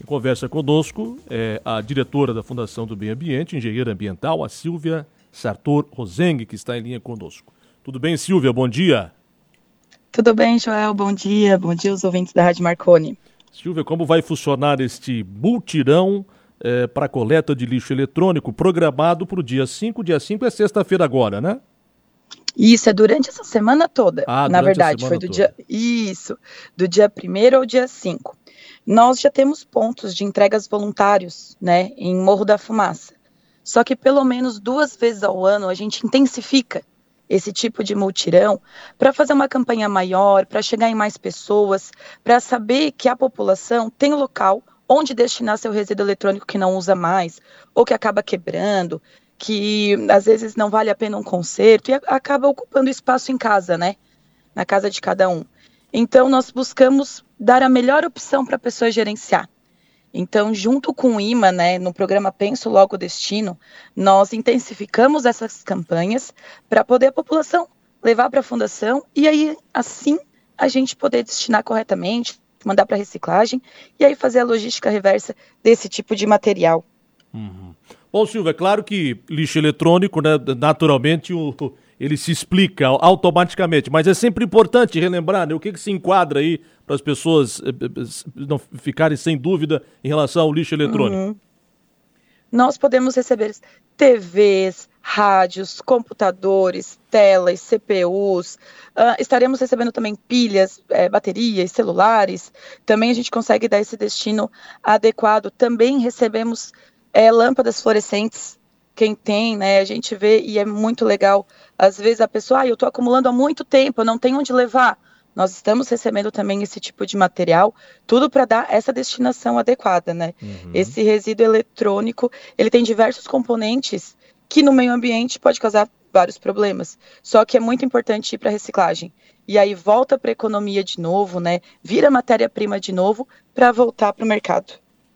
conversa conosco a diretora da Fundação do Meio Ambiente, engenheira ambiental, a Silvia Sartor Rosengue, que está em linha conosco. Tudo bem, Silvia? Bom dia. Tudo bem, Joel? Bom dia aos ouvintes da Rádio Marconi. Silvia, como vai funcionar este multirão para coleta de lixo eletrônico programado para o dia 5? Dia 5 é sexta-feira agora, né? Isso, é durante essa semana toda. Na verdade, foi do dia 1º ao dia 5. Nós já temos pontos de entregas voluntários, né, em Morro da Fumaça. Só que pelo menos 2 vezes ao ano a gente intensifica esse tipo de multirão para fazer uma campanha maior, para chegar em mais pessoas, para saber que a população tem um local onde destinar seu resíduo eletrônico que não usa mais, ou que acaba quebrando, que às vezes não vale a pena um conserto e acaba ocupando espaço em casa, né? Na casa de cada um. Então, nós buscamos dar a melhor opção para a pessoa gerenciar. Então, junto com o IMA, né, no programa Penso Logo Destino, nós intensificamos essas campanhas para poder a população levar para a fundação e aí, assim, a gente poder destinar corretamente, mandar para reciclagem e aí fazer a logística reversa desse tipo de material. Uhum. Bom, Silvia, é claro que lixo eletrônico, né, naturalmente, ele se explica automaticamente, mas é sempre importante relembrar, né, o que se enquadra aí para as pessoas não ficarem sem dúvida em relação ao lixo eletrônico. Uhum. Nós podemos receber TVs, rádios, computadores, telas, CPUs, estaremos recebendo também pilhas, baterias, celulares, também a gente consegue dar esse destino adequado, também recebemos lâmpadas fluorescentes, quem tem, né, a gente vê e é muito legal, às vezes a pessoa, eu estou acumulando há muito tempo, eu não tenho onde levar, nós estamos recebendo também esse tipo de material, tudo para dar essa destinação adequada, né, Esse resíduo eletrônico, ele tem diversos componentes que no meio ambiente pode causar vários problemas, só que é muito importante ir para a reciclagem, e aí volta para a economia de novo, né, vira matéria-prima de novo para voltar para o mercado.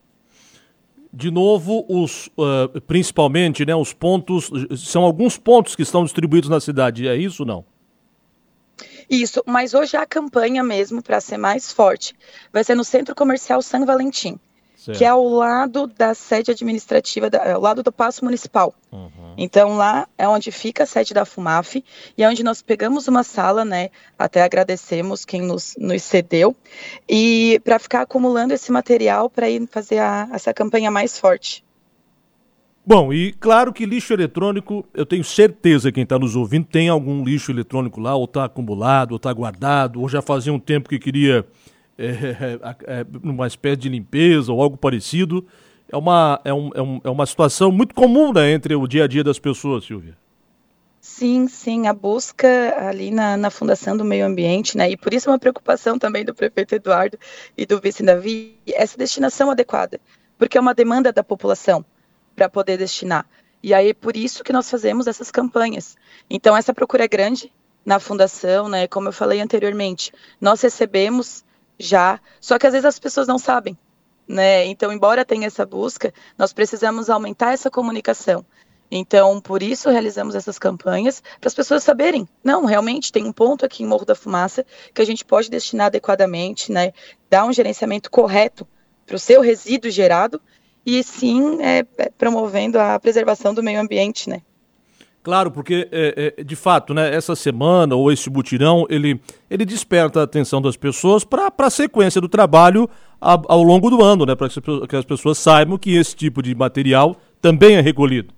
De novo, principalmente, né, os pontos, são alguns pontos que estão distribuídos na cidade, é isso ou não? Isso, mas hoje a campanha mesmo, para ser mais forte, vai ser no Centro Comercial São Valentim, certo, que é ao lado da sede administrativa, ao lado do Paço Municipal. Então lá é onde fica a sede da FUMAF e é onde nós pegamos uma sala, né, até agradecemos quem nos cedeu, e para ficar acumulando esse material para ir fazer essa campanha mais forte. Bom, e claro que lixo eletrônico, eu tenho certeza que quem está nos ouvindo tem algum lixo eletrônico lá, ou está acumulado, ou está guardado, ou já fazia um tempo que queria uma espécie de limpeza ou algo parecido. É uma situação muito comum, né, entre o dia a dia das pessoas, Silvia. Sim, a busca ali na Fundação do Meio Ambiente, né, e por isso é uma preocupação também do prefeito Eduardo e do vice Davi, essa destinação adequada, porque é uma demanda da população para poder destinar. E aí é por isso que nós fazemos essas campanhas. Então essa procura é grande na Fundação, né, como eu falei anteriormente, nós recebemos já, só que às vezes as pessoas não sabem, né? Então, embora tenha essa busca, nós precisamos aumentar essa comunicação. Então, por isso realizamos essas campanhas, para as pessoas saberem, não, realmente tem um ponto aqui em Morro da Fumaça que a gente pode destinar adequadamente, né? Dar um gerenciamento correto para o seu resíduo gerado e sim promovendo a preservação do meio ambiente, né? Claro, porque, de fato, né, essa semana ou esse mutirão, ele desperta a atenção das pessoas para a sequência do trabalho ao longo do ano, né, para que as pessoas saibam que esse tipo de material também é recolhido.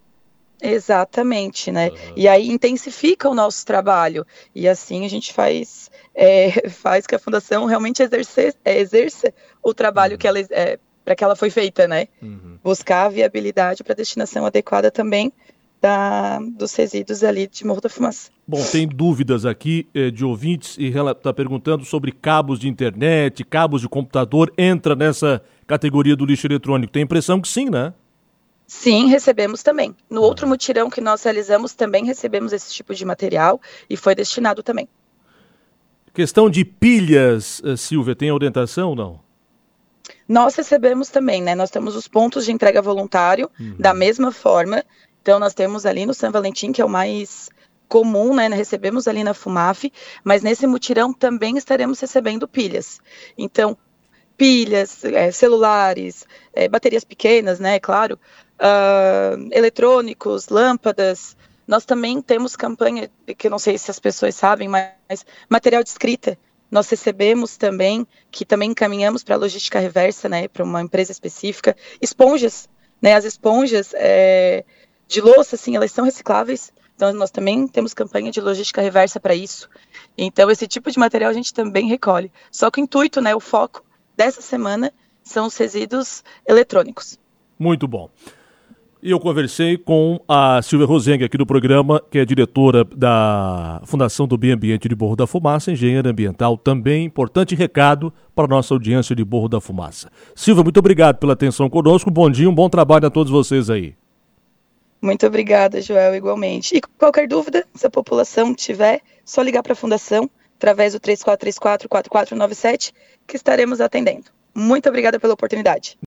Exatamente, né? E aí intensifica o nosso trabalho. E assim a gente faz que a Fundação realmente exerça o trabalho que ela para que ela foi feita, né? Buscar a viabilidade para a destinação adequada também dos resíduos ali de Morro da Fumaça. Bom, tem dúvidas aqui de ouvintes e ela está perguntando sobre cabos de internet, cabos de computador, entra nessa categoria do lixo eletrônico. Tem a impressão que sim, né? Sim, recebemos também. No outro mutirão que nós realizamos também recebemos esse tipo de material e foi destinado também. Questão de pilhas, Silvia, tem orientação ou não? Nós recebemos também, né? Nós temos os pontos de entrega voluntário da mesma forma. Então, nós temos ali no São Valentim, que é o mais comum, né? Recebemos ali na FUMAF, mas nesse mutirão também estaremos recebendo pilhas. Então, pilhas, celulares, baterias pequenas, né, claro, eletrônicos, lâmpadas. Nós também temos campanha, que eu não sei se as pessoas sabem, mas material de escrita. Nós recebemos também, que também encaminhamos para a logística reversa, né, para uma empresa específica, esponjas, né, as esponjas de louça, assim, elas são recicláveis, então nós também temos campanha de logística reversa para isso. Então esse tipo de material a gente também recolhe. Só que o intuito, né, o foco dessa semana são os resíduos eletrônicos. Muito bom. E eu conversei com a Silvia Rosengue aqui do programa, que é diretora da Fundação do Meio Ambiente de Morro da Fumaça, engenheira ambiental, também importante recado para a nossa audiência de Morro da Fumaça. Silvia, muito obrigado pela atenção conosco, bom dia, um bom trabalho a todos vocês aí. Muito obrigada, Joel, igualmente. E qualquer dúvida, se a população tiver, só ligar para a Fundação, através do 3434-4497, que estaremos atendendo. Muito obrigada pela oportunidade.